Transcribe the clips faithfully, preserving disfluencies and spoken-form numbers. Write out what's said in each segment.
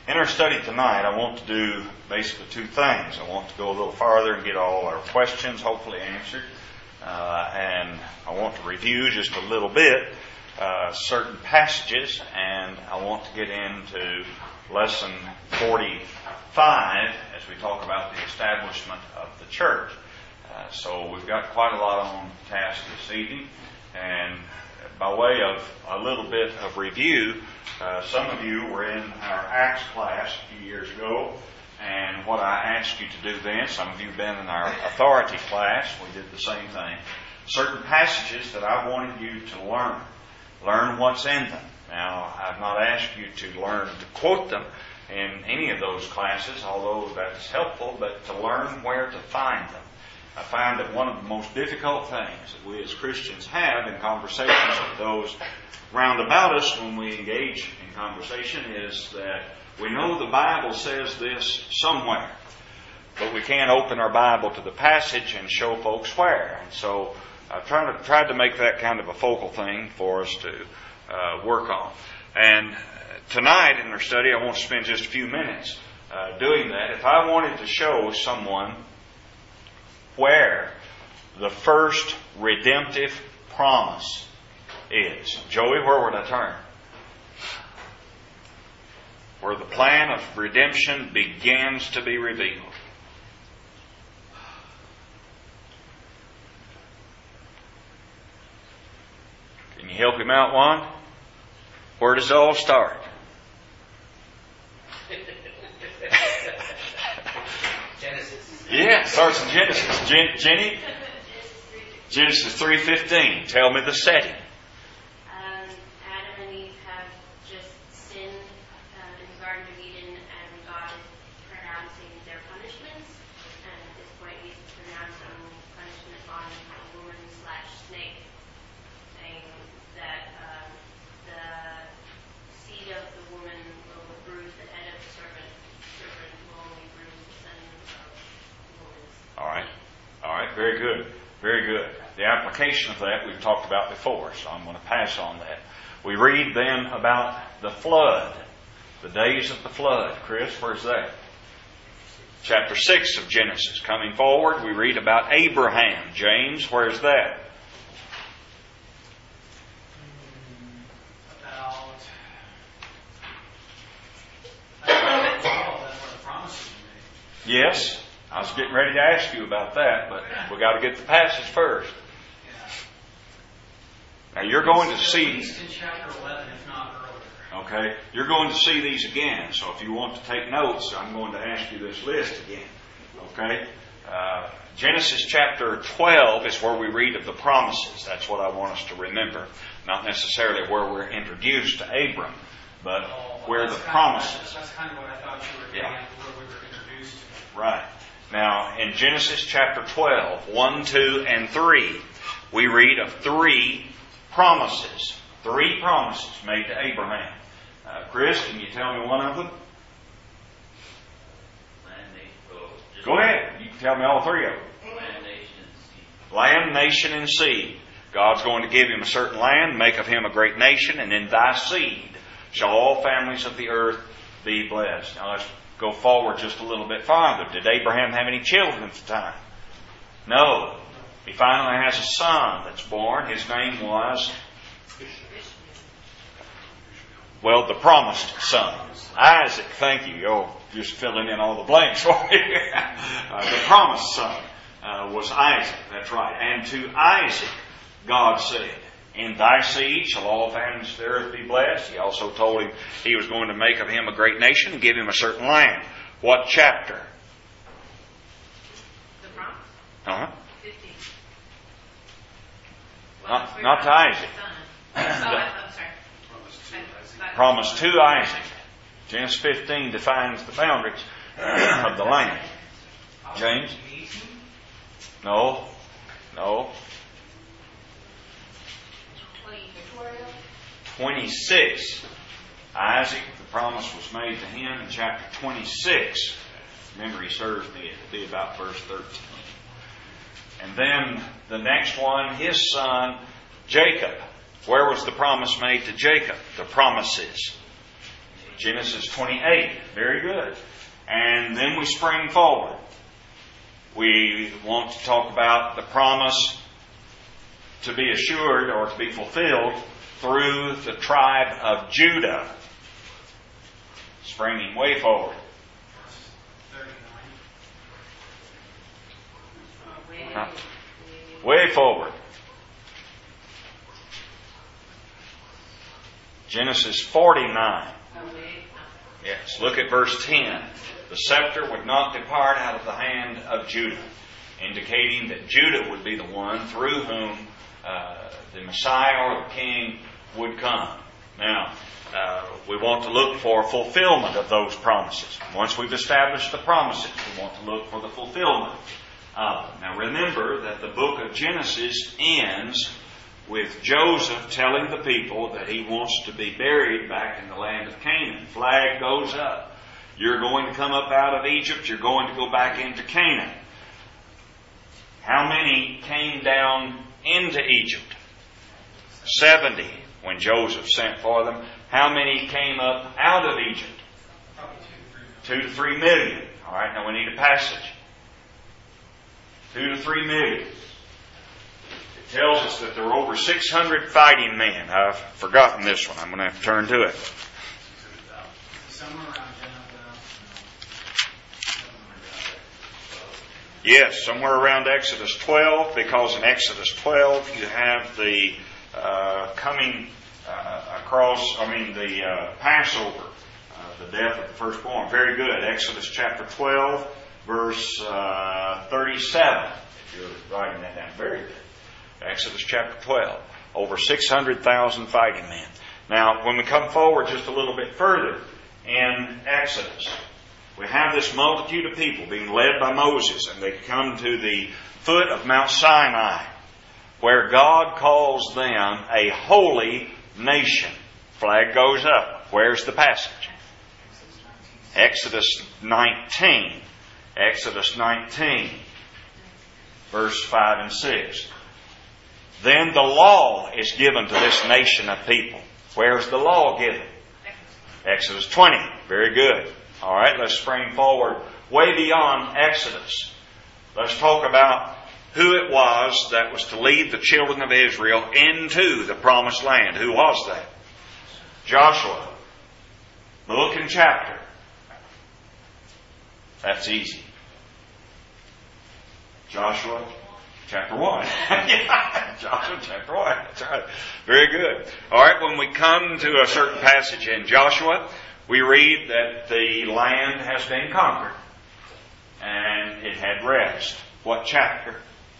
In our study tonight, I want to do basically two things. I want to go a little farther and get all our questions hopefully answered. Uh, and I want to review just a little bit uh, certain passages, and I want to get into lesson forty-five as we talk about the establishment of the church. Uh, so we've got quite a lot on task this evening, and by way of a little bit of review, uh, some of you were in our Acts class a few years ago, and what I asked you to do then, some of you have been in our authority class, we did the same thing. Certain passages that I wanted you to learn. Learn what's in them. Now, I've not asked you to learn to quote them in any of those classes, although that's helpful, but to learn where to find them. I find that one of the most difficult things that we as Christians have in conversations with those round about us when we engage in conversation is that we know the Bible says this somewhere, but we can't open our Bible to the passage and show folks where. And so I've tried to, tried to make that kind of a focal thing for us to uh, work on. And tonight in our study, I want to spend just a few minutes uh, doing that. If I wanted to show someone where the first redemptive promise is, Joey, where would I turn? Where the plan of redemption begins to be revealed. Can you help him out, Juan? Where does it all start? Genesis. Yeah, it starts in Genesis. Jen- Jenny? Genesis three fifteen. Tell me the setting. Um, Adam and Eve have just sinned um, in the Garden of Eden, and God is pronouncing their punishments. And at this point, He's pronouncing punishment on the woman slash snake, saying that um, the seed of the woman will bruise the head of the serpent. The serpent will only bruise the son of the woman. All right. All right. Very good. Very good. The application of that we've talked about before, so I'm going to pass on that. We read then about the flood, the days of the flood. Chris, where's that? Chapter six of Genesis. Coming forward, we read about Abraham. James, where's that? About that's where the promises are made. Yes. I was getting ready to ask you about that, but we got to get the passage first. Now you're going to see. At least in chapter eleven, if not earlier. Okay, you're going to see these again. So if you want to take notes, I'm going to ask you this list again. Okay, uh, Genesis chapter twelve is where we read of the promises. That's what I want us to remember. Not necessarily where we're introduced to Abram, but Oh, where the that's promises. Kind of, that's kind of what I thought you were getting Yeah. at, where we were introduced to. Right. Now, in Genesis chapter twelve, one, two, and three, we read of three promises. Three promises made to Abraham. Uh, Chris, can you tell me one of them? Land, nation, Go ahead. You can tell me all three of them. land, nation, and seed. Land, nation, and seed. God's going to give him a certain land, make of him a great nation, and in thy seed shall all families of the earth be blessed. Now let's go forward just a little bit farther. Did Abraham have any children at the time? No. He finally has a son that's born. His name was, well, the promised son. Isaac, thank you. Oh, just filling in all the blanks for you. uh, the promised son uh, was Isaac, that's right. And to Isaac, God said, in thy seed shall all families of the earth be blessed. He also told him he was going to make of him a great nation and give him a certain land. What chapter? The promise? Uh-huh. fifteen. Not, not to Isaac. Oh, I'm sorry. Promise to Isaac. Genesis fifteen defines the boundaries of the land. James? No. No. twenty-six. Isaac, the promise was made to him in chapter twenty-six. Memory serves me, it'll be about verse thirteen. And then the next one, his son, Jacob. Where was the promise made to Jacob? The promises. Genesis twenty-eight. Very good. And then we spring forward. We want to talk about the promise to be assured or to be fulfilled through the tribe of Judah. Springing way forward. Huh? Way forward. Genesis forty-nine. Yes, look at verse ten. The scepter would not depart out of the hand of Judah, indicating that Judah would be the one through whom uh, the Messiah or the King would come. Now, uh, we want to look for fulfillment of those promises. Once we've established the promises, we want to look for the fulfillment. Uh, now remember that the book of Genesis ends with Joseph telling the people that he wants to be buried back in the land of Canaan. Flag goes up. You're going to come up out of Egypt. You're going to go back into Canaan. How many came down into Egypt? Seventy when Joseph sent for them. How many came up out of Egypt? Two to three million. All right, now we need a passage. Two to three million. It tells us that there were over six hundred fighting men. I've forgotten this one. I'm going to have to turn to it. Somewhere around Yes, somewhere around Exodus twelve, because in Exodus twelve you have the uh, coming uh, across, I mean the uh, Passover, uh, the death of the firstborn. Very good. Exodus chapter twelve, verse uh, thirty-seven, if you're writing that down. Very good. Exodus chapter twelve. Over six hundred thousand fighting men. Now, when we come forward just a little bit further in Exodus, we have this multitude of people being led by Moses, and they come to the foot of Mount Sinai, where God calls them a holy nation. Flag goes up. Where's the passage? Exodus nineteen. Exodus nineteen, verse five and six. Then the law is given to this nation of people. Where's the law given? Exodus twenty. Very good. All right, let's spring forward way beyond Exodus. Let's talk about who it was that was to lead the children of Israel into the promised land. Who was that? Joshua. Book and chapter. That's easy. Joshua chapter one. Joshua chapter one. That's right. Very good. All right, when we come to a certain passage in Joshua, we read that the land has been conquered and it had rest. What chapter?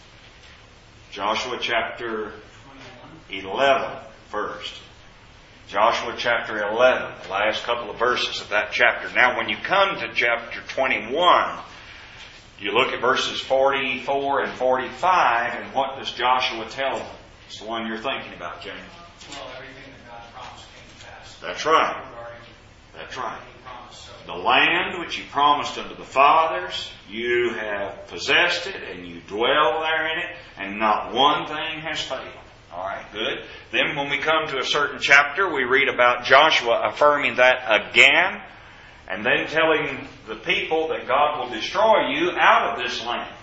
Joshua chapter eleven first. Joshua chapter eleven, the last couple of verses of that chapter. Now when you come to chapter twenty-one, you look at verses forty-four and forty-five, and what does Joshua tell them? It's the one you're thinking about, James. Well, everything that God promised came to pass. That's right. That's right. The land which He promised unto the fathers, you have possessed it, and you dwell there in it, and not one thing has failed. All right, good. Then when we come to a certain chapter, we read about Joshua affirming that again, and then telling the people that God will destroy you out of this land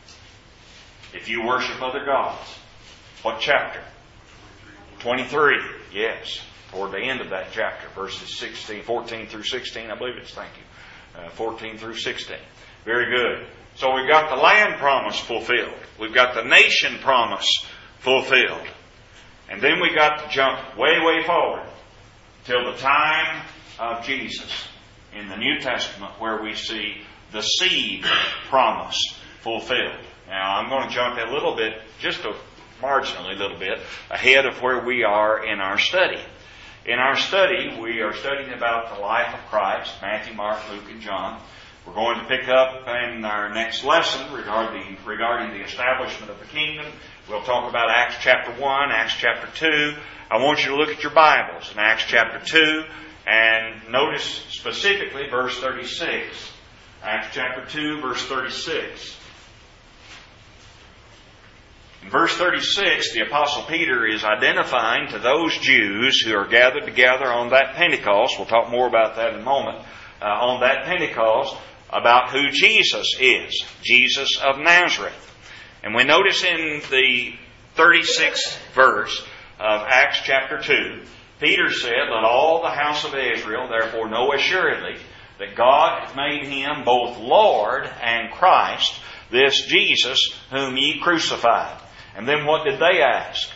if you worship other gods. What chapter? twenty-three. Yes. Toward the end of that chapter, verses sixteen, fourteen through sixteen, I believe it's, thank you. Uh, fourteen through sixteen. Very good. So we've got the land promise fulfilled. We've got the nation promise fulfilled. And then we got to jump way, way forward till the time of Jesus in the New Testament, where we see the seed promise fulfilled. Now, I'm going to jump a little bit, just a marginally a little bit, ahead of where we are in our study. In our study, we are studying about the life of Christ, Matthew, Mark, Luke, and John. We're going to pick up in our next lesson regarding, regarding the establishment of the kingdom. We'll talk about Acts chapter one, Acts chapter two. I want you to look at your Bibles in Acts chapter two and notice specifically verse thirty-six. Acts chapter two, verse thirty-six. In verse thirty-six, the Apostle Peter is identifying to those Jews who are gathered together on that Pentecost, we'll talk more about that in a moment, uh, on that Pentecost, about who Jesus is, Jesus of Nazareth. And we notice in the thirty-sixth verse of Acts chapter two, Peter said, "Let all the house of Israel therefore know assuredly that God hath made him both Lord and Christ, this Jesus whom ye crucified." And then what did they ask?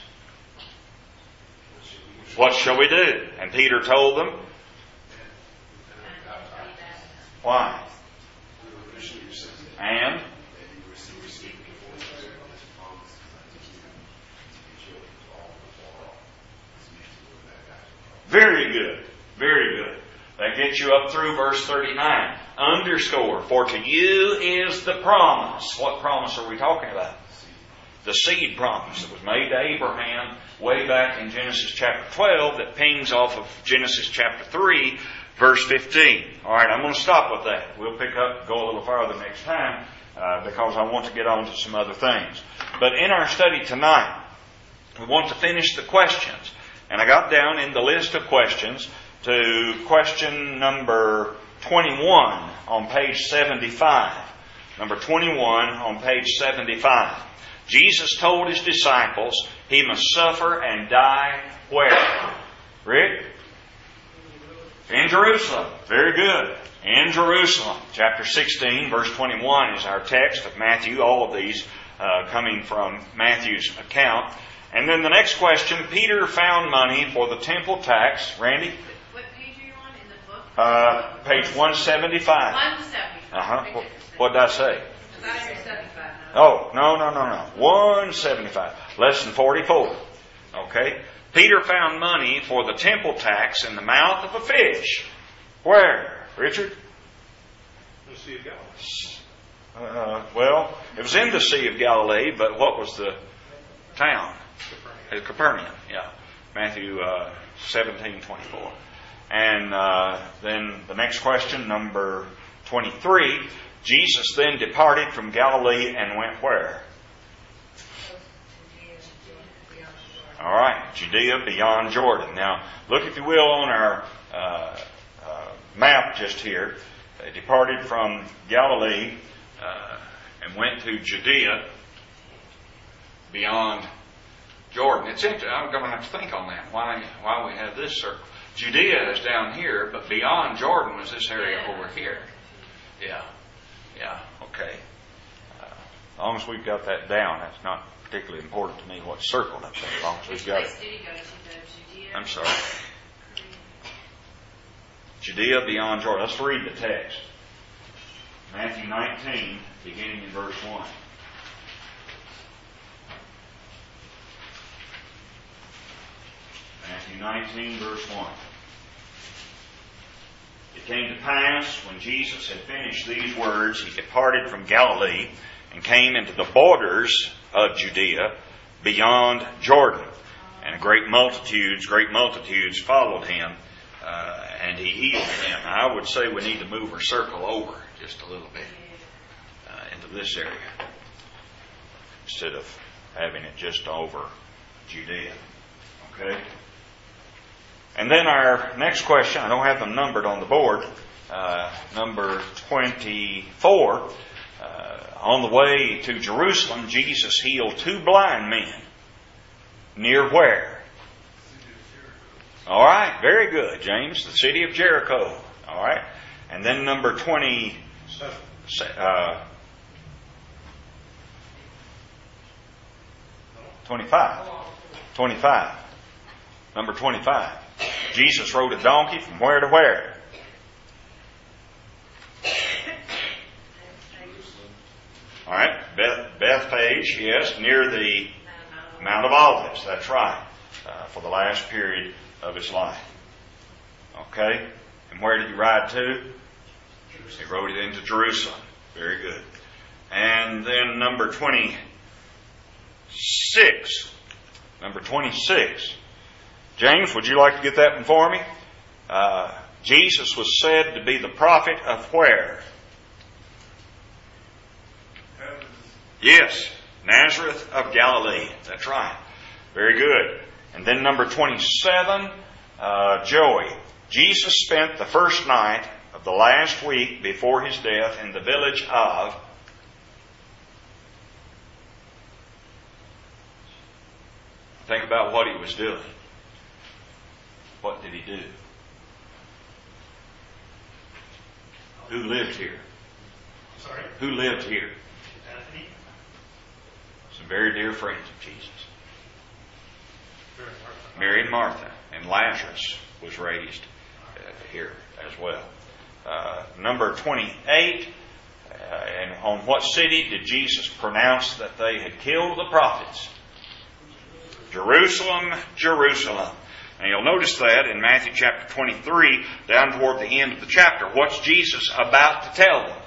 What shall we do? And Peter told them, why? And? Very good. Very good. That gets you up through verse thirty-nine. Underscore, for to you is the promise. What promise are we talking about? The seed promise that was made to Abraham way back in Genesis chapter twelve that pings off of Genesis chapter three, verse fifteen. All right, I'm going to stop with that. We'll pick up, go a little farther next time uh, because I want to get on to some other things. But in our study tonight, we want to finish the questions. And I got down in the list of questions to question number twenty-one on page seventy-five. Number twenty-one on page seventy-five. Jesus told His disciples He must suffer and die where? Rick? In Jerusalem. Very good. In Jerusalem. Chapter sixteen, verse twenty-one is our text of Matthew. All of these uh, coming from Matthew's account. And then the next question, Peter found money for the temple tax. Randy? What page are you on in the book? Uh, page one seventy-five. one seventy-five. Uh-huh. What did I say? I thought you were seventy-five. Oh, no, no, no, no. one seventy-five. Lesson forty-four. Okay. Peter found money for the temple tax in the mouth of a fish. Where, Richard? The Sea of Galilee. Uh, well, it was in the Sea of Galilee, but what was the town? Capernaum. Capernaum, yeah. Matthew uh, seventeen twenty-four. And uh, then the next question, number twenty-three. Jesus then departed from Galilee and went where? All right, Judea beyond Jordan. Now, look if you will on our uh, uh, map just here. They departed from Galilee uh, and went to Judea beyond Jordan. It's interesting. I'm going to have to think on that. Why? Why we have this circle? Judea is down here, but beyond Jordan was this area over here. Yeah. Yeah, okay. Uh, as long as we've got that down, that's not particularly important to me what's circled up there. As long as we've got it. Which place did he go to? The Judea? I'm sorry. Judea beyond Jordan. Let's read the text. Matthew nineteen, beginning in verse one. Matthew nineteen, verse one. It came to pass, when Jesus had finished these words, He departed from Galilee and came into the borders of Judea beyond Jordan. And great multitudes, great multitudes followed Him, uh, and He healed them. Now, I would say we need to move our circle over just a little bit uh, into this area instead of having it just over Judea. Okay? And then our next question, I don't have them numbered on the board, uh, number twenty-four. Uh, on the way to Jerusalem, Jesus healed two blind men. Near where? All right, very good, James. The city of Jericho. All right. And then number twenty, uh, twenty-five. twenty-five. Number twenty-five. Jesus rode a donkey from where to where? All right, Beth, Bethphage, yes, near the Mount of Olives. That's right, uh, for the last period of His life. Okay, and where did He ride to? He rode it into Jerusalem. Very good. And then number twenty-six. Number twenty-six. James, would you like to get that one for me? Uh, Jesus was said to be the prophet of where? Heaven. Yes, Nazareth of Galilee. That's right. Very good. And then number twenty-seven, uh, Joey. Jesus spent the first night of the last week before his death in the village of... Think about what he was doing. What did he do? Who lived here? Sorry? Who lived here? Bethany? Some very dear friends of Jesus. Very Martha. Mary and Martha. And Lazarus was raised uh, here as well. Uh, number twenty-eight. Uh, and on what city did Jesus pronounce that they had killed the prophets? Jerusalem, Jerusalem. And you'll notice that in Matthew chapter twenty-three, down toward the end of the chapter. What's Jesus about to tell them?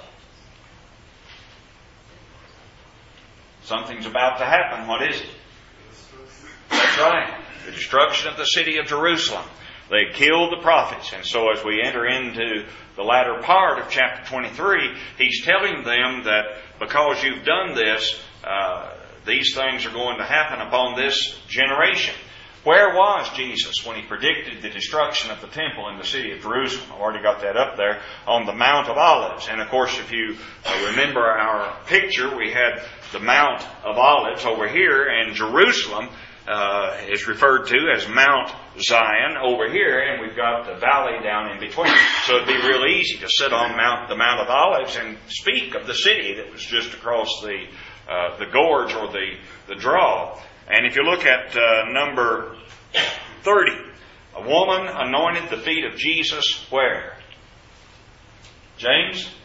Something's about to happen. What is it? That's right. The destruction of the city of Jerusalem. They killed the prophets. And so as we enter into the latter part of chapter twenty-three, he's telling them that because you've done this, uh, these things are going to happen upon this generation. Where was Jesus when he predicted the destruction of the temple in the city of Jerusalem? I've already got that up there. On the Mount of Olives. And of course, if you remember our picture, we had the Mount of Olives over here, and Jerusalem uh, is referred to as Mount Zion over here, and we've got the valley down in between. So it'd be real easy to sit on Mount, the Mount of Olives and speak of the city that was just across the uh, the gorge or the, the draw. And if you look at uh, number thirty, a woman anointed the feet of Jesus where? James?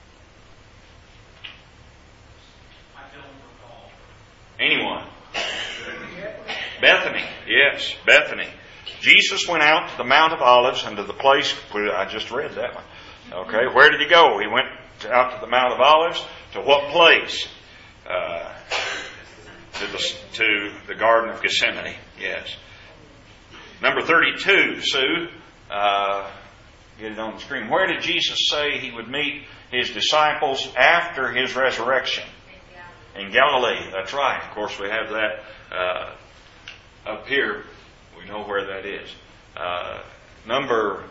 I don't recall. Anyone? Bethany. Yes, Bethany. Jesus went out to the Mount of Olives and to the place, I just read that one. Okay, where did he go? He went out to the Mount of Olives. To what place? Uh, to, the, to the Garden of Gethsemane. Yes. Number thirty-two, Sue. Uh, get it on the screen. Where did Jesus say he would meet his disciples after his resurrection? In Galilee. That's right. Of course, we have that uh, up here. We know where that is. Uh, number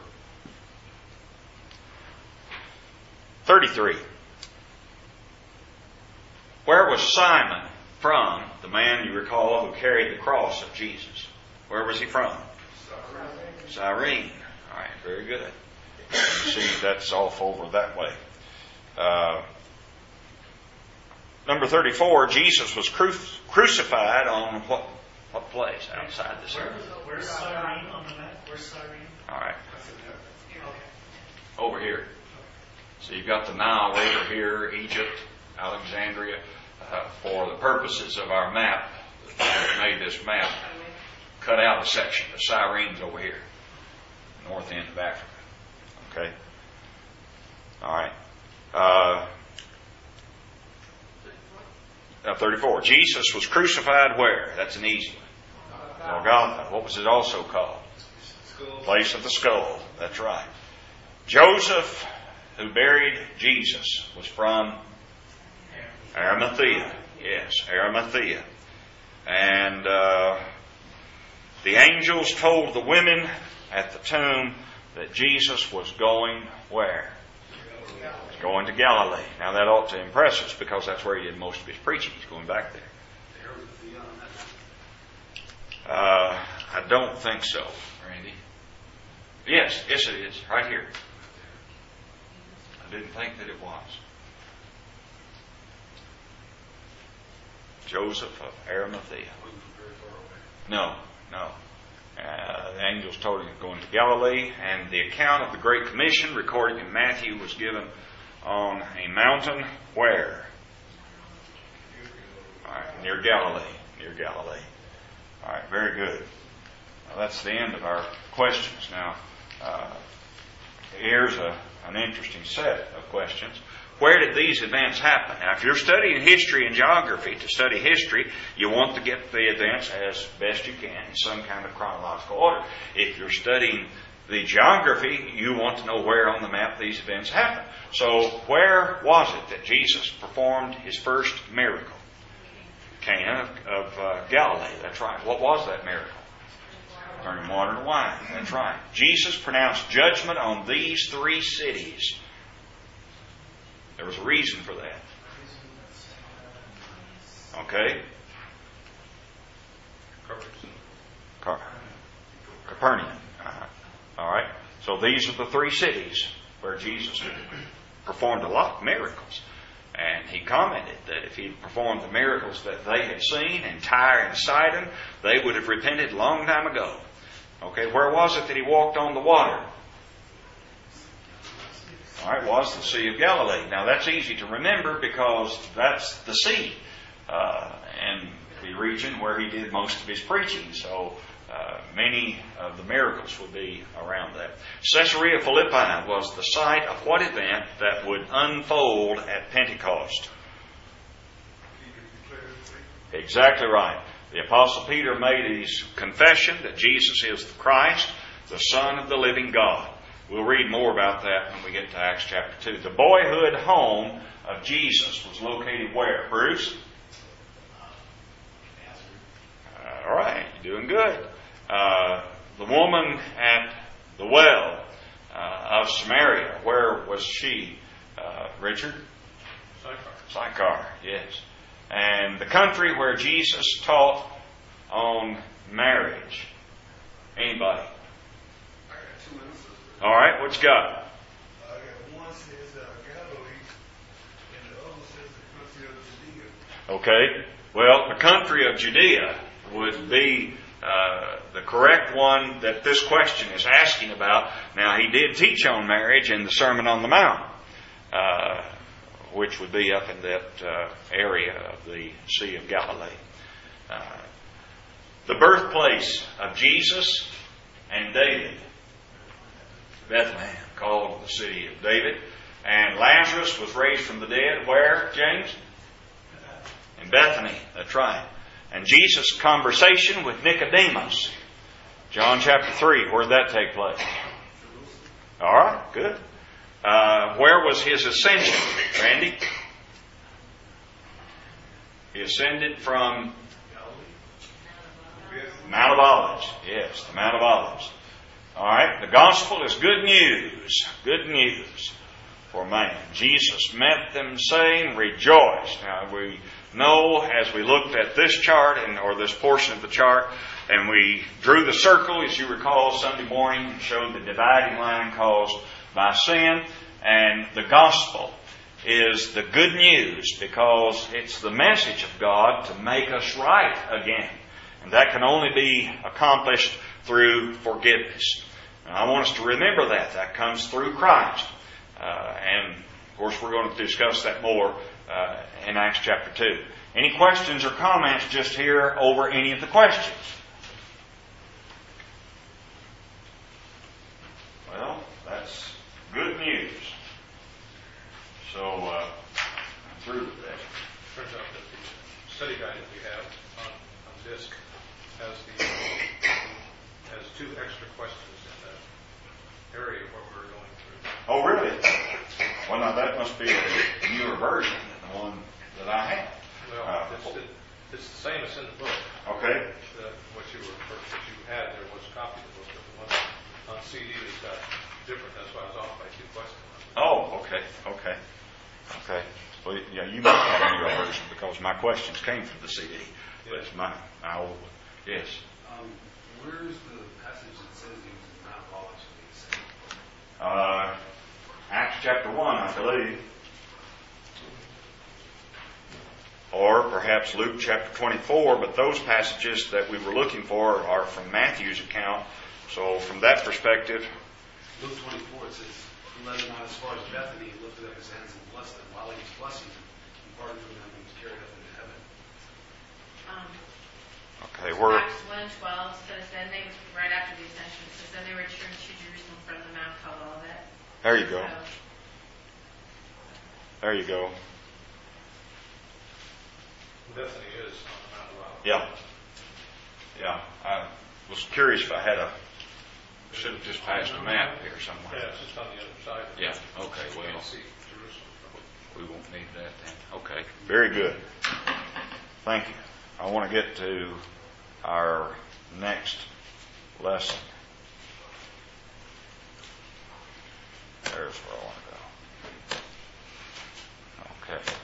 thirty-three. Where was Simon from, the man you recall who carried the cross of Jesus? Where was he from? Cyrene. Cyrene. All right, very good. You see, that's off over that way. Uh, number thirty-four, Jesus was cru- crucified on what what place outside the city? Where, where's Cyrene on the map? Where's Cyrene? All right, Okay. over here. So you've got the Nile River here, Egypt, Alexandria. Uh, for the purposes of our map, that made this map, cut out a section. The Cyrene's over here, north end of Africa. Okay. All right. Uh, now thirty-four. Jesus was crucified where? That's an easy one. Golgotha. What was it also called? Place of the skull. That's right. Joseph, who buried Jesus, was from Arimathea. Yes, Arimathea. And uh, the angels told the women at the tomb that Jesus was going where? He's going to Galilee. Now that ought to impress us because that's where he did most of his preaching. He's going back there. Uh, I don't think so, Randy. Yes, yes it is. Right here. I didn't think that it was. Joseph of Arimathea. No, no. Uh, the angels told him he was going to Galilee, and the account of the Great Commission recorded in Matthew was given on a mountain where? All right, near Galilee. Near Galilee. All right, very good. Now, that's the end of our questions. Now, uh, here's a, an interesting set of questions. Where did these events happen? Now, if you're studying history and geography, to study history, you want to get the events as best you can in some kind of chronological order. If you're studying the geography, you want to know where on the map these events happened. So, where was it that Jesus performed his first miracle? Cana of uh, Galilee. That's right. What was that miracle? Turning water to wine. That's right. Jesus pronounced judgment on these three cities. There was a reason for that. Okay? Car- Capernaum. Uh-huh. All right. So these are the three cities where Jesus performed a lot of miracles. And he commented that if he had performed the miracles that they had seen in Tyre and Sidon, they would have repented a long time ago. Okay, where was it that he walked on the water? All right, was the Sea of Galilee. Now that's easy to remember because that's the sea uh, and the region where he did most of his preaching. So uh, many of the miracles would be around that. Caesarea Philippi was the site of what event that would unfold at Pentecost? Exactly right. The Apostle Peter made his confession that Jesus is the Christ, the Son of the living God. We'll read more about that when we get to Acts chapter two. The boyhood home of Jesus was located where? Bruce? Uh, all right, you're doing good. Uh, the woman at the well uh, of Samaria, where was she? Uh, Richard? Sychar. Sychar, yes. And the country where Jesus taught on marriage. Anybody? I got two answers. All right, what you got? I got one says uh, Galilee, and the other says the country of Judea. Okay. Well, the country of Judea would be uh, the correct one that this question is asking about. Now, he did teach on marriage in the Sermon on the Mount, uh, which would be up in that uh, area of the Sea of Galilee. Uh, the birthplace of Jesus and David, Bethlehem, called the city of David. And Lazarus was raised from the dead. Where, James? In Bethany. That's right. And Jesus' conversation with Nicodemus. John chapter three. Where did that take place? All right, good. Uh, where was his ascension, Randy? He ascended from Mount of Olives. Yes, the Mount of Olives. All right, the gospel is good news. Good news for man. Jesus met them saying, rejoice. Now we know as we looked at this chart and or this portion of the chart, and we drew the circle, as you recall, Sunday morning, and showed the dividing line caused by sin. And the gospel is the good news because it's the message of God to make us right again. And that can only be accomplished through forgiveness. And I want us to remember that. That comes through Christ. Uh, and, of course, we're going to discuss that more uh, in Acts chapter two. Any questions or comments just here over any of the questions? Well, that's good news. So, uh, I'm through with that. Turns out that the study guide that we have on, on disc has the has two extra questions in the area of what we're going through. Oh, really? Well, now that must be a newer version than the one that I have. Well, Uh, it's, it, it's the same as in the book. Okay. The, what you were what you had there was a copy of the book, but the one on C D is got different. That's why I was off by two questions. Oh, okay, okay, okay. Well, yeah, you must have a newer version because my questions came from the C D. But it's my, my old one. Yes. Um, where's the passage that says he was in Mount Olives when he ascended? Uh, Acts chapter one, I believe. Or perhaps Luke chapter twenty-four, but those passages that we were looking for are from Matthew's account. So from that perspective... Luke twenty-four, it says, he led them out as far as Bethany, he lifted up his hands and blessed them. While he was blessing them, he parted from them and was carried up into heaven. Um, Okay, we're... Acts one twelve says, then they, right after the ascension, it says, then they returned to Jerusalem from the Mount called Olivet. There you go. So, There you go. Bethany is on the Mount of Olives. Yeah. Yeah. I was curious if I had a... Should have just passed a map here somewhere. Yeah, it's just on the other side. Yeah. Okay, You well, can't see Jerusalem from we won't need that then. Okay. Very good. Thank you. I want to get to our next lesson. There's where I want to go. Okay.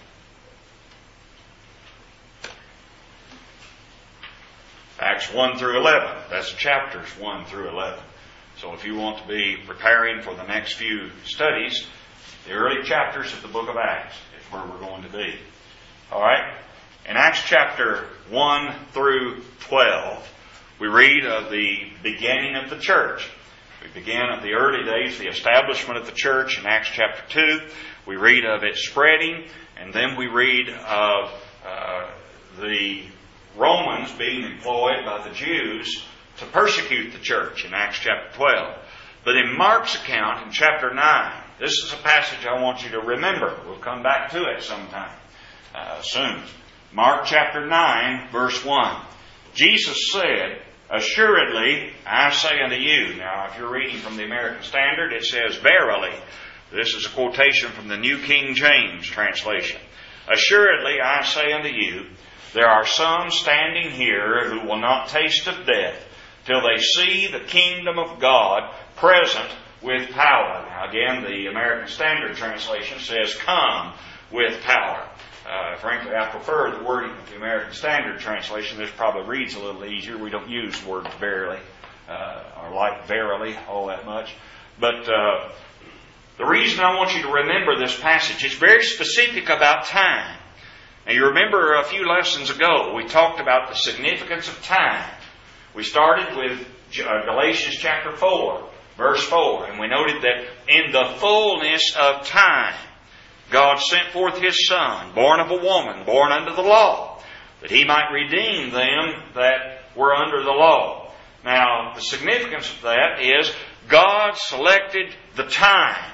Acts one through eleven. That's chapters one through eleven. So if you want to be preparing for the next few studies, the early chapters of the book of Acts is where we're going to be. All right? In Acts chapter one through twelve, we read of the beginning of the church. We began at the early days, the establishment of the church in Acts chapter two. We read of it spreading, and then we read of uh, the Romans being employed by the Jews to persecute the church in Acts chapter twelve. But in Mark's account in chapter nine, this is a passage I want you to remember. We'll come back to it sometime uh, soon. Mark chapter nine, verse one. Jesus said, "Assuredly, I say unto you." Now, if you're reading from the American Standard, it says, "Verily." This is a quotation from the New King James translation. "Assuredly, I say unto you, there are some standing here who will not taste of death till they see the kingdom of God present with power." Now, again, the American Standard translation says, "Come with power." Uh, frankly, I prefer the wording of the American Standard translation. This probably reads a little easier. We don't use the word verily, uh, or like verily, all that much. But uh, the reason I want you to remember this passage is very specific about time. Now, you remember a few lessons ago, we talked about the significance of time. We started with Galatians chapter four, verse four, and we noted that in the fullness of time, God sent forth His Son, born of a woman, born under the law, that He might redeem them that were under the law. Now, the significance of that is God selected the time.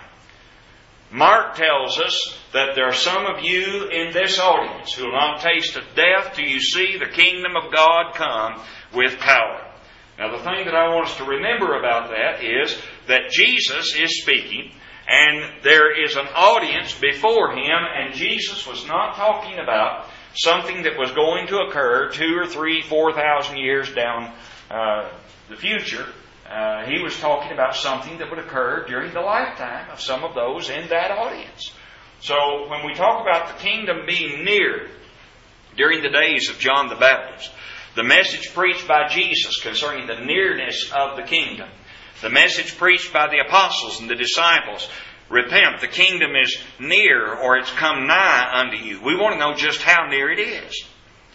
Mark tells us that there are some of you in this audience who will not taste of death till you see the kingdom of God come with power. Now, the thing that I want us to remember about that is that Jesus is speaking, and there is an audience before Him, and Jesus was not talking about something that was going to occur two or three, four thousand years down uh, the future. Uh, he was talking about something that would occur during the lifetime of some of those in that audience. So when we talk about the kingdom being near during the days of John the Baptist, the message preached by Jesus concerning the nearness of the kingdom, the message preached by the apostles and the disciples, repent, the kingdom is near, or it's come nigh unto you. We want to know just how near it is.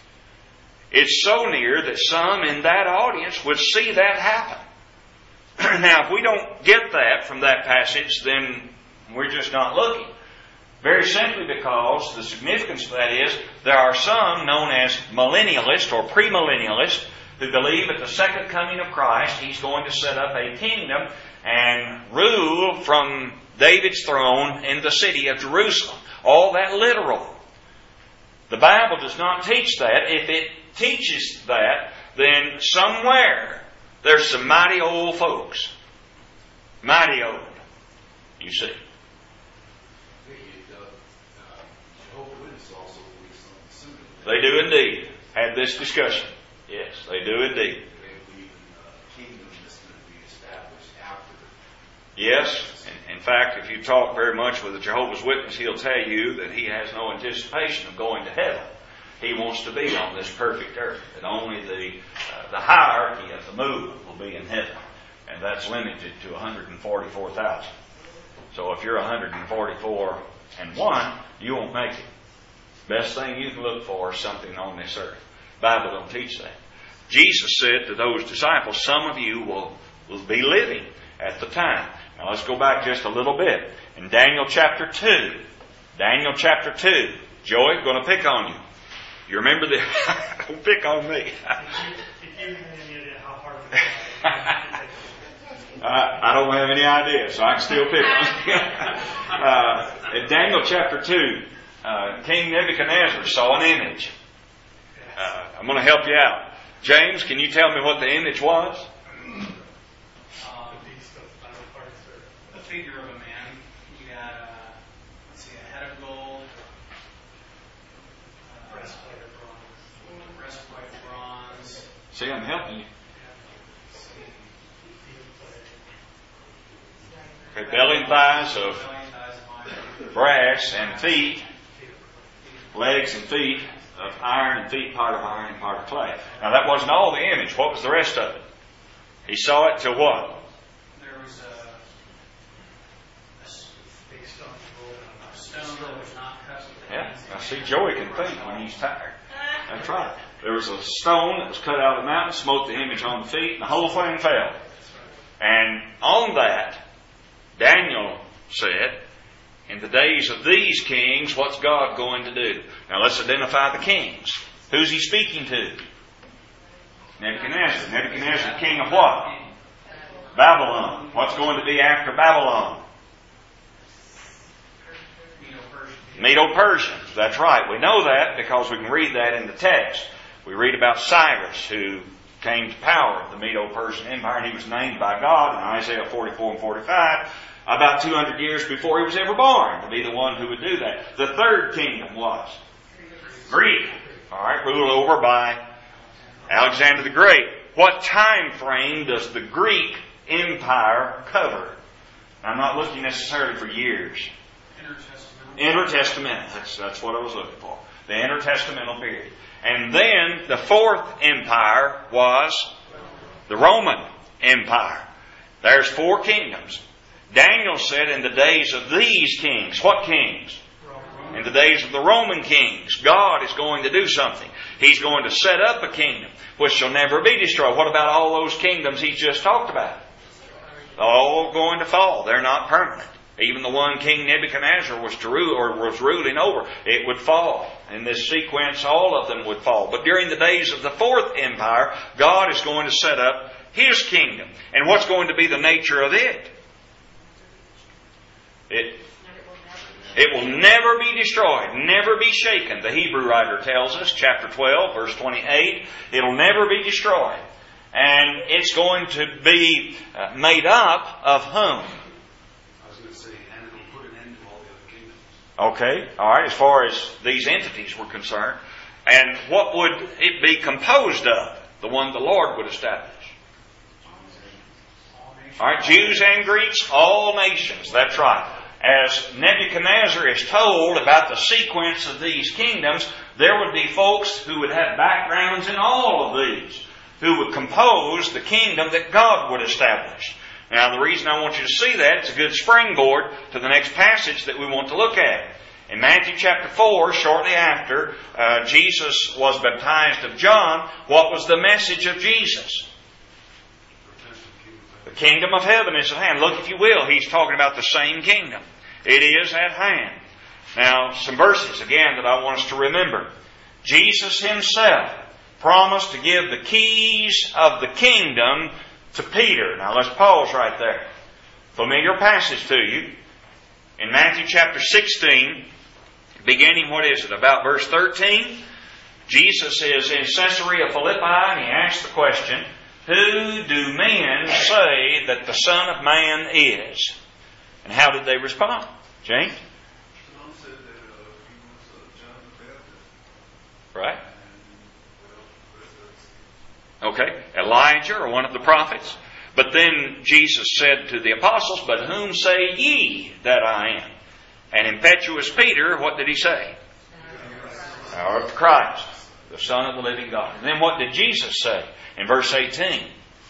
It's so near that some in that audience would see that happen. Now, if we don't get that from that passage, then we're just not looking. Very simply because the significance of that is there are some known as millennialists or premillennialists who believe at the second coming of Christ He's going to set up a kingdom and rule from David's throne in the city of Jerusalem. All that literal. The Bible does not teach that. If it teaches that, then somewhere there's some mighty old folks. Mighty old. You see. They do indeed. Had this discussion. Yes, they do indeed. Yes. In, in fact, if you talk very much with a Jehovah's Witness, he'll tell you that he has no anticipation of going to heaven. He wants to be on this perfect earth. That only the uh, the hierarchy of the movement will be in heaven. And that's limited to one hundred forty-four thousand. So if you're one hundred forty-four and one, you won't make it. Best thing you can look for is something on this earth. The Bible don't teach that. Jesus said to those disciples, some of you will, will be living at the time. Now let's go back just a little bit. In Daniel chapter two, Daniel chapter two, Joey, going to pick on you. You remember the... Don't pick on me. If you have any idea how hard it is. I, I don't have any idea, so I can still pick on you. uh, in Daniel chapter two, uh, King Nebuchadnezzar saw an image. Uh, I'm going to help you out. James, can you tell me what the image was? Um, the figure of a man. You got, uh, let's see, a head of gold, uh, breastplate of bronze. See, I'm helping you. Okay, belly and thighs of brass and feet, legs and feet of iron and feet part of iron and part of clay. Now that wasn't all the image. What was the rest of it? He saw it to what? There was a, a s- a stone that was not cut. Yeah. Now see, Joey can think when he's tired. That's right. There was a stone that was cut out of the mountain, smote the image on the feet, and the whole thing fell. And on that, Daniel said, in the days of these kings, what's God going to do? Now let's identify the kings. Who's he speaking to? Nebuchadnezzar. Nebuchadnezzar, king of what? Babylon. What's going to be after Babylon? Medo-Persians. That's right. We know that because we can read that in the text. We read about Cyrus, who came to power of the Medo-Persian Empire, and he was named by God in Isaiah forty-four and forty-five about two hundred years before he was ever born to be the one who would do that. The third kingdom was Greek. All right, ruled over by Alexander the Great. What time frame does the Greek Empire cover? I'm not looking necessarily for years. Intertestamental. That's, that's what I was looking for. The intertestamental period. And then the fourth empire was the Roman Empire. There's four kingdoms. Daniel said in the days of these kings, what kings? In the days of the Roman kings, God is going to do something. He's going to set up a kingdom which shall never be destroyed. What about all those kingdoms he's just talked about? All going to fall. They're not permanent. Even the one King Nebuchadnezzar was to rule or was ruling over, it would fall. In this sequence, all of them would fall. But during the days of the fourth empire, God is going to set up His kingdom. And what's going to be the nature of it? It, it will never be destroyed, never be shaken. The Hebrew writer tells us, chapter twelve, verse twenty-eight, it'll never be destroyed. And it's going to be uh, made up of whom? Okay, all right, as far as these entities were concerned. And what would it be composed of? The one the Lord would establish. All right, Jews and Greeks, all nations, that's right. As Nebuchadnezzar is told about the sequence of these kingdoms, there would be folks who would have backgrounds in all of these, who would compose the kingdom that God would establish. Now, the reason I want you to see that, it's a good springboard to the next passage that we want to look at. In Matthew chapter four, shortly after uh, Jesus was baptized of John, what was the message of Jesus? The kingdom of heaven is at hand. Look, if you will, he's talking about the same kingdom. It is at hand. Now, some verses again that I want us to remember. Jesus Himself promised to give the keys of the kingdom to Peter. Now let's pause right there. Familiar passage to you. In Matthew chapter sixteen, beginning, what is it, about verse thirteen? Jesus is in Caesarea Philippi and He asks the question, who do men say that the Son of Man is? And how did they respond? James? Some said that uh, he was uh, John the Baptist. Right. And, well, Okay, Elijah or one of the prophets. But then Jesus said to the apostles, but whom say ye that I am? And impetuous Peter, what did he say? Thou art the Christ, the Son of the living God. And then what did Jesus say in verse eighteen?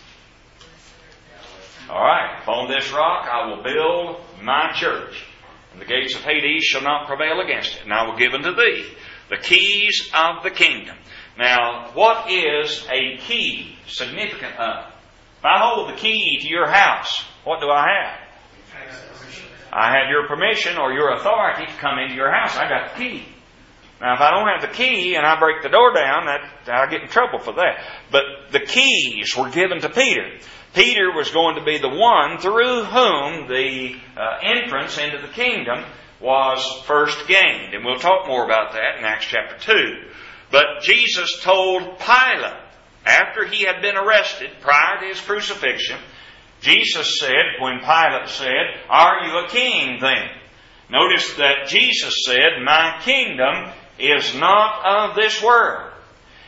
All right, upon this rock I will build my church, and the gates of Hades shall not prevail against it. And I will give unto thee the keys of the kingdom. Now, what is a key significant of? If I hold the key to your house, what do I have? I have your permission or your authority to come into your house. I got the key. Now, if I don't have the key and I break the door down, that I'll get in trouble for that. But the keys were given to Peter. Peter was going to be the one through whom the uh, entrance into the kingdom was first gained. And we'll talk more about that in Acts chapter two. But Jesus told Pilate, after he had been arrested, prior to his crucifixion, Jesus said, when Pilate said, are you a king then? Notice that Jesus said, my kingdom is not of this world.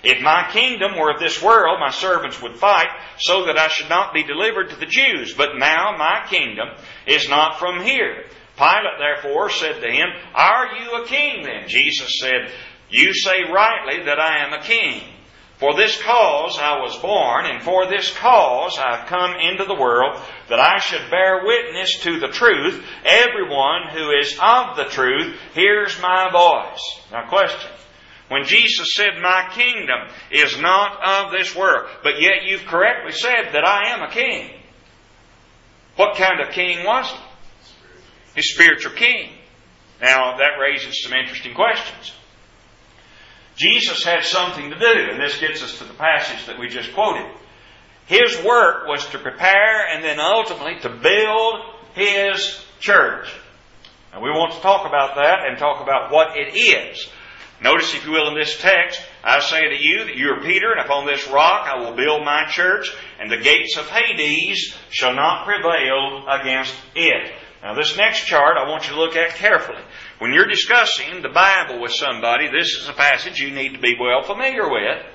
If my kingdom were of this world, my servants would fight, so that I should not be delivered to the Jews. But now my kingdom is not from here. Pilate therefore said to him, Are you a king then? Jesus said, You say rightly that I am a king. For this cause I was born, and for this cause I have come into the world, that I should bear witness to the truth. Everyone who is of the truth hears my voice. Now question. When Jesus said, My kingdom is not of this world, but yet you've correctly said that I am a king. What kind of king was he? His spiritual king. Now that raises some interesting questions. Jesus had something to do, and this gets us to the passage that we just quoted. His work was to prepare and then ultimately to build His church. And we want to talk about that and talk about what it is. Notice, if you will, in this text, I say to you that you are Peter, and upon this rock I will build my church, and the gates of Hades shall not prevail against it. Now this next chart I want you to look at carefully. When you're discussing the Bible with somebody, this is a passage you need to be well familiar with.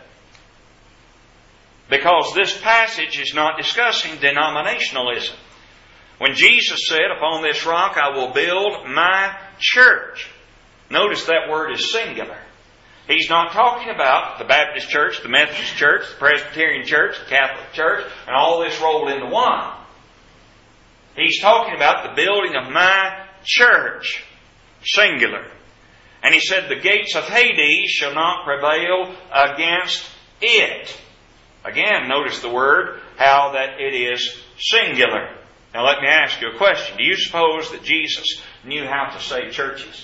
Because this passage is not discussing denominationalism. When Jesus said, Upon this rock I will build my church. Notice that word is singular. He's not talking about the Baptist church, the Methodist church, the Presbyterian church, the Catholic church, and all this rolled into one. He's talking about the building of my church. Singular. And he said, The gates of Hades shall not prevail against it. Again, notice the word, how that it is singular. Now let me ask you a question. Do you suppose that Jesus knew how to say churches?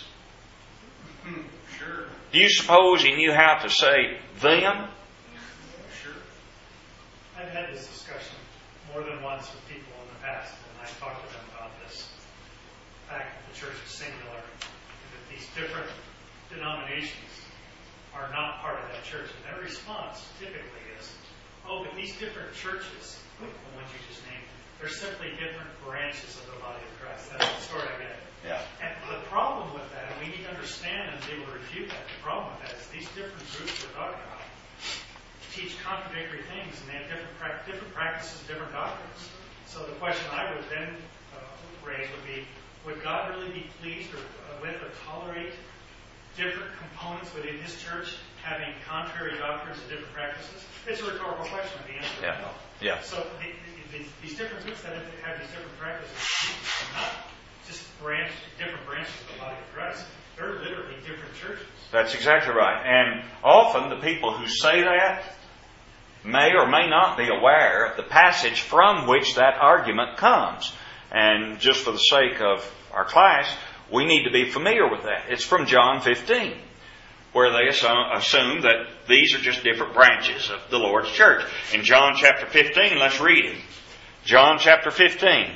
Sure. Do you suppose He knew how to say them? Sure. I've had this discussion more than once with people in the past, and I've talked to them about this fact that the church is singular, and that these different denominations are not part of that church. And their response typically is, oh, but these different churches, like the ones you just named, they're simply different branches of the body of Christ. That's the story I get. Yeah. And the problem with that, and we need to understand and be able to refute that, the problem with that is these different groups we're talking about teach contradictory things, and they have different, pra- different practices, different doctrines. So the question I would then uh, raise would be, would God really be pleased or, uh, with or tolerate different components within His church having contrary doctrines and different practices? It's a rhetorical question. The answer Yeah. is no. Yeah. So the, the, these different groups that have these different practices are not just branch, different branches of the body of Christ. They're literally different churches. That's exactly right. And often the people who say that may or may not be aware of the passage from which that argument comes. And just for the sake of our class, we need to be familiar with that. It's from John fifteen, where they assume that these are just different branches of the Lord's church. In John chapter fifteen, let's read it. John chapter fifteen.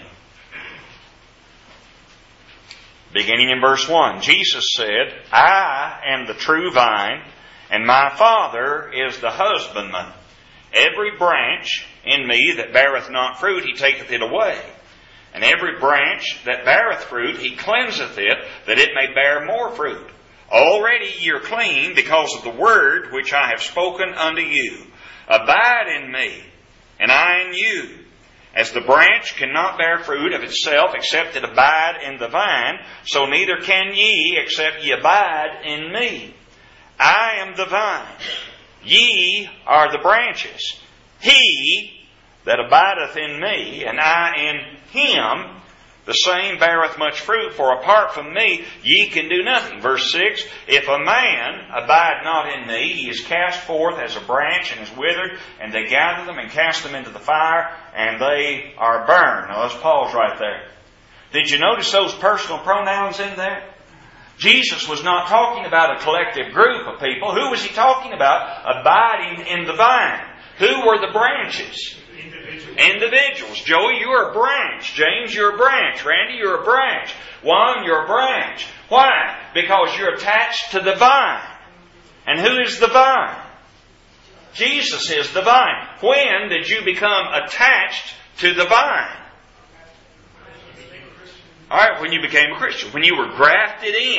Beginning in verse one, Jesus said, I am the true vine, and my Father is the husbandman. Every branch in me that beareth not fruit, He taketh it away. And every branch that beareth fruit, He cleanseth it, that it may bear more fruit. Already ye are clean because of the word which I have spoken unto you. Abide in me, and I in you. As the branch cannot bear fruit of itself except it abide in the vine, so neither can ye except ye abide in me. I am the vine, ye are the branches. He that abideth in me, and I in him, the same beareth much fruit, for apart from me ye can do nothing. Verse six, if a man abide not in me, he is cast forth as a branch and is withered, and they gather them and cast them into the fire, and they are burned. Now let's pause right there. Did you notice those personal pronouns in there? Jesus was not talking about a collective group of people. Who was He talking about abiding in the vine? Who were the branches? Individuals. Individuals. Joey, you're a branch. James, you're a branch. Randy, you're a branch. Juan, you're a branch. Why? Because you're attached to the vine. And who is the vine? Jesus is the vine. When did you become attached to the vine? All right, when you became a Christian. When you were grafted in.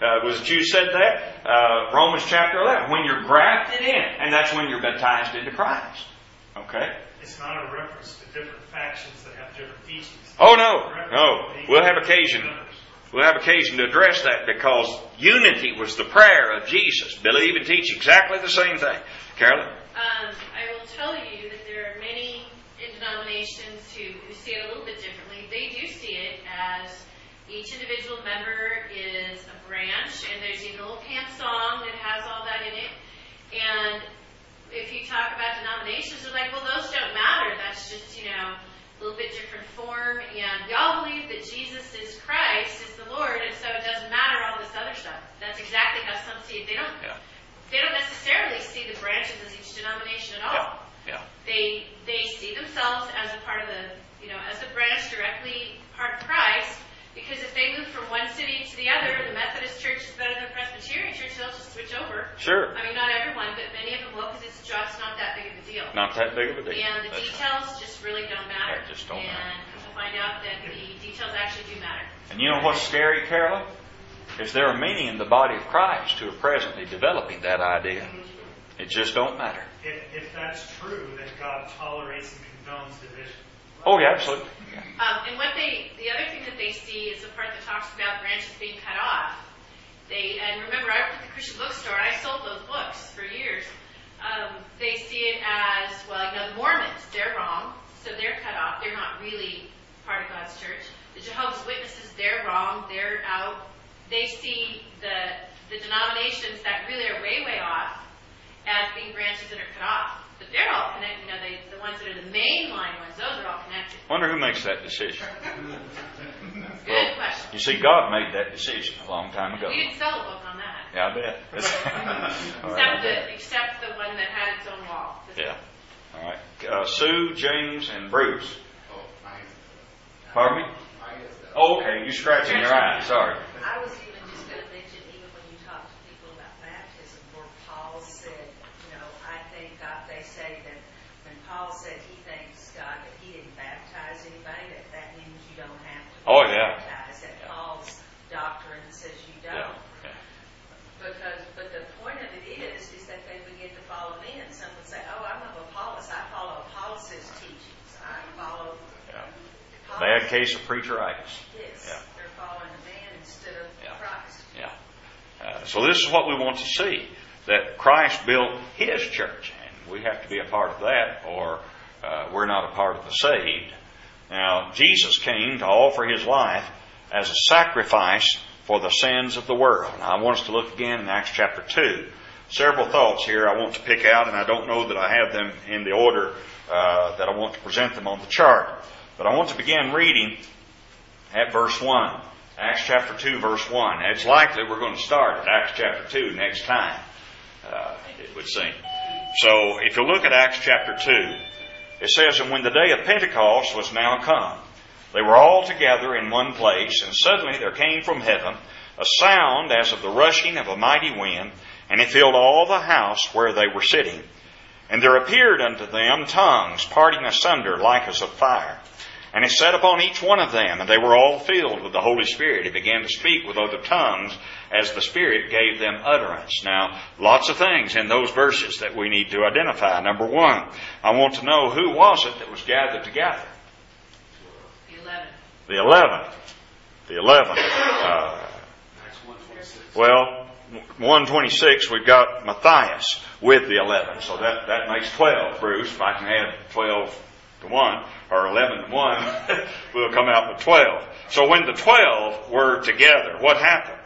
Uh, was it you said that? Uh, Romans chapter eleven. When you're grafted in, and that's when you're baptized into Christ. Okay? It's not a reference to different factions that have different teachings. Oh, no. No. We'll have occasion. We'll have occasion to address that because unity was the prayer of Jesus. Believe and teach exactly the same thing. Carolyn? Um, I will tell you that there are many denominations who, who see it a little bit differently. They do see it as each individual member is a branch, and there's even a little camp song that has all that in it. And if you talk about denominations, they're like, well, those don't matter. That's just, you know, a little bit different form. And we all believe that Jesus is Christ, is the Lord, and so it doesn't matter all this other stuff. That's exactly how some see it. They don't, Yeah. they don't necessarily see the branches as each denomination at all. Yeah. They they see themselves as a part of the, you know, as a branch directly part of Christ. Because if they move from one city to the other, the Methodist church is better than the Presbyterian church, they'll just switch over. Sure. I mean, not everyone, but many of them will, because it's just not that big of a deal. Not that big of a deal. And the That's details just really don't matter. They just don't and matter. And to find out that the details actually do matter. And you know what's scary, Carolyn? Is there are many in the body of Christ who are presently developing that idea. It just don't matter. If, if that's true, then God tolerates and condones division. Oh, yeah, absolutely. Yeah. Um, and what they, the other thing that they see is the part that talks about branches being cut off. They, and remember, I worked at the Christian bookstore, and I sold those books for years. Um, they see it as, well, you know, the Mormons, they're wrong, so they're cut off. They're not really part of God's church. The Jehovah's Witnesses, they're wrong, they're out. They see the the denominations that really are way, way off as being branches that are cut off. But they're all connected. You know, they, the ones that are the mainline ones, those are all connected. Wonder who makes that decision. Good Well, question. You see, God made that decision a long time ago. We didn't sell a book on that. Yeah, I bet. All Except right. the except the one that had its own wall. Yeah. All right. Uh, Sue, James, and Bruce. Oh, mine. Pardon me? I guess that. Oh, okay. You scratching your eye. Sorry. I was even just going to mention, even when you talk to people about baptism, where Paul said, you know, I think God, they say that when Paul said he thanks God that he didn't baptize anybody, that that means you don't have to Oh, be yeah. baptized. That Yeah. Paul's doctrine says you don't. Yeah. Yeah. Because, but the point of it is, is that they begin to follow men. Some would say, oh, I'm of Apollos. I follow Apollos' teachings. I follow Yeah. Apollos. Bad case of preacheritis. Yes, Yeah. they're following a man instead of Yeah. Christ. Yeah. Uh, so this is what we want to see, that Christ built His church, and we have to be a part of that, or uh, we're not a part of the saved. Now, Jesus came to offer His life as a sacrifice for the sins of the world. Now, I want us to look again in Acts chapter two. Several thoughts here I want to pick out, and I don't know that I have them in the order uh, that I want to present them on the chart. But I want to begin reading at verse one. Acts chapter two, verse one. It's likely we're going to start at Acts chapter two next time, uh, it would seem. So, if you look at Acts chapter two, it says, And when the day of Pentecost was now come, they were all together in one place, and suddenly there came from heaven a sound as of the rushing of a mighty wind, and it filled all the house where they were sitting. And there appeared unto them tongues parting asunder like as of fire. And it sat upon each one of them, and they were all filled with the Holy Spirit, and began to speak with other tongues as the Spirit gave them utterance. Now, lots of things in those verses that we need to identify. Number one, I want to know who was it that was gathered together? The eleven. The eleven. The eleven. Uh, Acts one twenty-six. well, one twenty-six, we've got Matthias with the eleven. So that, that makes twelve, Bruce. If I can add twelve to one, or eleven to one, we'll come out with twelve. So when the twelve were together, what happened?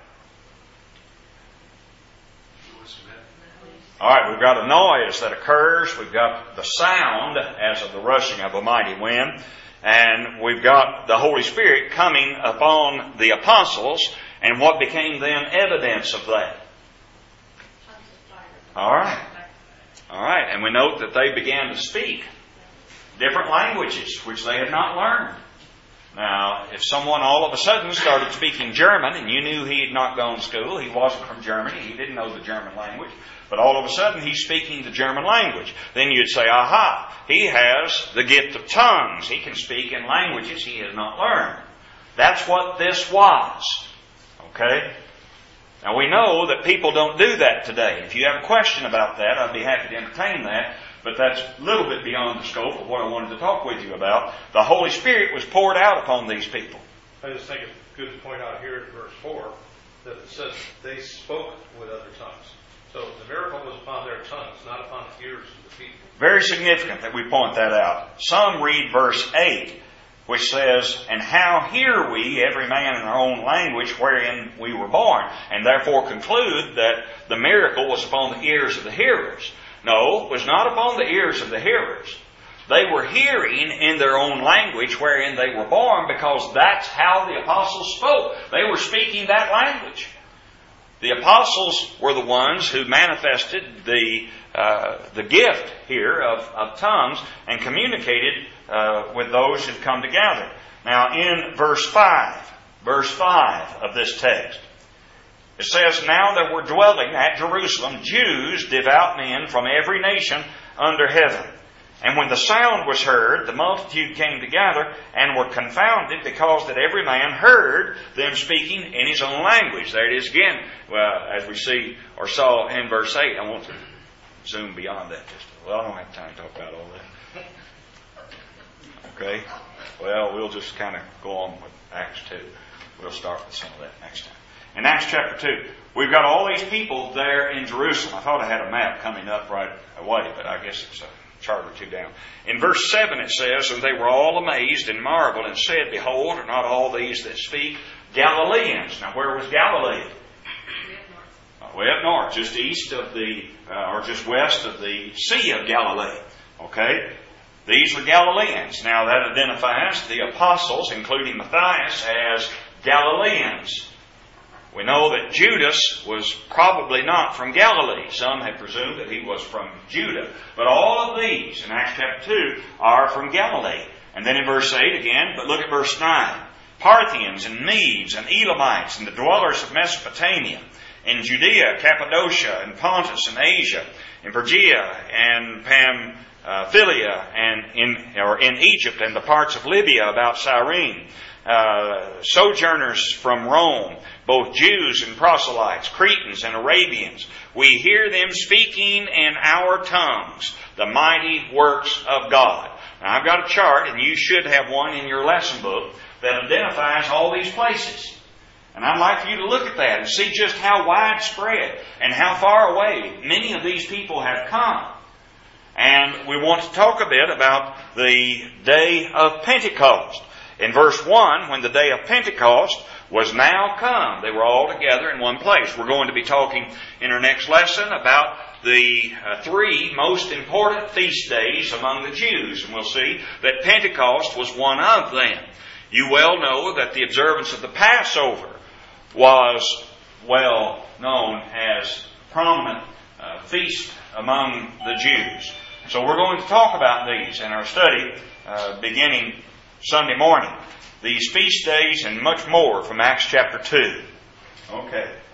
All right, we've got a noise that occurs. We've got the sound as of the rushing of a mighty wind. And we've got the Holy Spirit coming upon the apostles, and what became then evidence of that? All right. All right. And we note that they began to speak different languages, which they had not learned. Now, if someone all of a sudden started speaking German, and you knew he had not gone to school, he wasn't from Germany, he didn't know the German language, but all of a sudden he's speaking the German language, then you'd say, aha, he has the gift of tongues. He can speak in languages he has not learned. That's what this was. Okay? Now we know that people don't do that today. If you have a question about that, I'd be happy to entertain that. But that's a little bit beyond the scope of what I wanted to talk with you about. The Holy Spirit was poured out upon these people. I just think it's good to point out here in verse four that it says they spoke with other tongues. So the miracle was upon their tongues, not upon the ears of the people. Very significant that we point that out. Some read verse eight, which says, "And how hear we every man in our own language wherein we were born?" And therefore conclude that the miracle was upon the ears of the hearers. No, it was not upon the ears of the hearers. They were hearing in their own language wherein they were born, because that's how the apostles spoke. They were speaking that language. The apostles were the ones who manifested the uh, the gift here of, of tongues and communicated uh, with those who'd come together. Now in verse five, verse five of this text, it says, "Now there were dwelling at Jerusalem Jews, devout men from every nation under heaven. And when the sound was heard, the multitude came together and were confounded, because that every man heard them speaking in his own language." There it is again, well, as we see or saw in verse eight. I want to zoom beyond that just a little. Well, I don't have time to talk about all that. Okay? Well, we'll just kind of go on with Acts two. We'll start with some of that next time. In Acts chapter two, we've got all these people there in Jerusalem. I thought I had a map coming up right away, but I guess it's a chart or two down. In verse seven it says, "And they were all amazed and marveled, and said, Behold, are not all these that speak Galileans?" Now where was Galilee? Way up north, just east of the, uh, or just west of the Sea of Galilee. Okay? These were Galileans. Now that identifies the apostles, including Matthias, as Galileans. We know that Judas was probably not from Galilee. Some have presumed that he was from Judah. But all of these in Acts chapter two are from Galilee. And then in verse eight again, but look at verse nine. "Parthians and Medes and Elamites and the dwellers of Mesopotamia, in Judea, Cappadocia, and Pontus, and Asia, in Phrygia, and Pamphylia, and in, or in Egypt, and the parts of Libya about Cyrene, uh, sojourners from Rome, both Jews and proselytes, Cretans and Arabians. We hear them speaking in our tongues the mighty works of God." Now I've got a chart, and you should have one in your lesson book, that identifies all these places. And I'd like for you to look at that and see just how widespread and how far away many of these people have come. And we want to talk a bit about the day of Pentecost. In verse one, when the day of Pentecost was now come, they were all together in one place. We're going to be talking in our next lesson about the uh, three most important feast days among the Jews. And we'll see that Pentecost was one of them. You well know that the observance of the Passover was well known as prominent uh, feast among the Jews. So we're going to talk about these in our study uh, beginning Sunday morning. These feast days and much more from Acts chapter two. Okay.